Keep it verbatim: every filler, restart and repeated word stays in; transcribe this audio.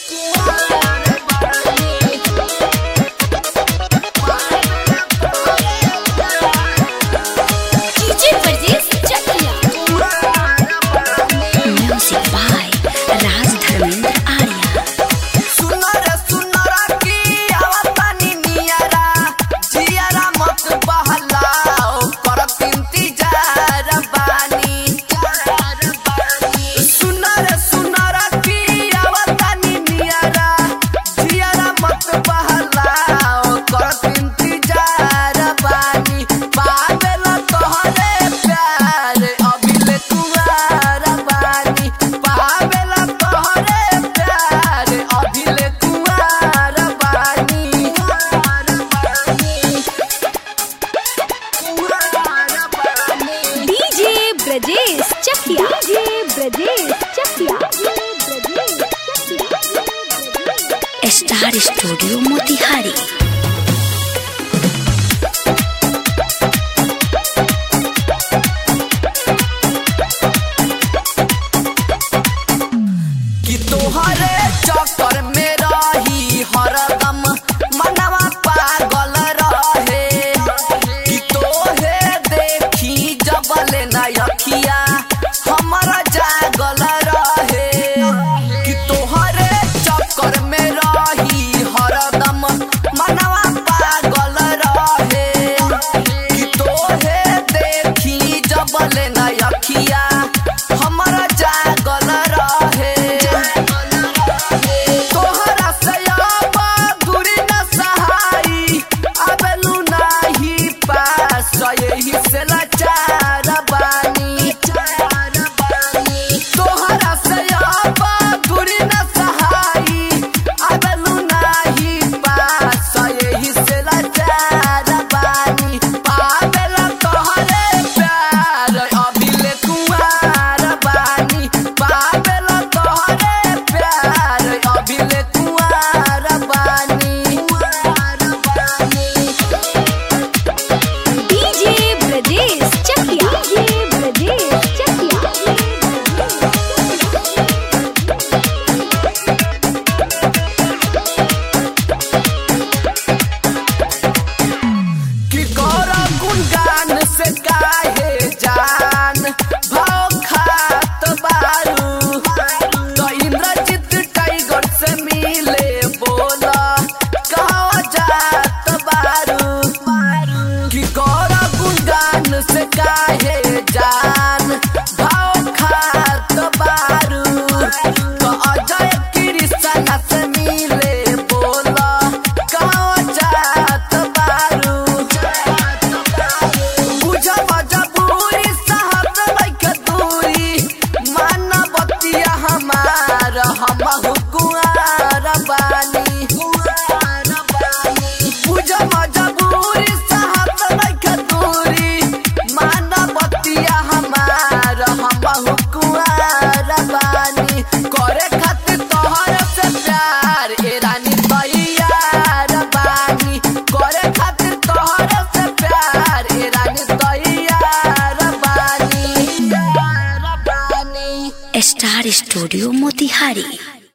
Brajesh Chakiya Brajesh Chakiya star studio Motihari. कि तोहरे चक्कर में रही हरदम मनवा पागल रहे, कि तोहे देखी जबले ना अखिया हमारा जागल रहे, कि तोहरे चक्कर में रही हरदम मनवा पागल रहे, कि तोहे देखी जबले ना अखिया हमारा जागल रहे। तोहरा से अब दूरी न सहाई, अबलू नाही पास यही से लाचार बानी। तोहरा से अब दूरी न सहाई, अबलू नाही पास यही से लाचार बानी। पावेला तोहरे प्यार अभिले कुंवार बानी, पावेला तोहरे प्यार अभिले कुंवार बानी। डीजे ब्रजेश चकिया ब्रजेश चकिया कि गौरा गुणगान से काहे जान भाव खात बारू, तो इंद्रजीत टाइगर से मिले बोला कहवा जात बारू। कि गौरा गुणगान से काहे जान भाव खात बारू, तो अजय कृष्णा से मिले बोला कहवा जात बारू। बुझ मजबूरी साहब लइके दूरी, मानवतिया हमार हमहु कुंवार बानी। बुझ मजबूरी साहब लइके दूरी, मानवतिया हमार हमहु कुंवार बानी। करे खातिर तोहर से प्यार ए रानी तैयार बानी, करे खातिर तोहर से प्यार ए रानी तैयार बानी। Star studio Motihari.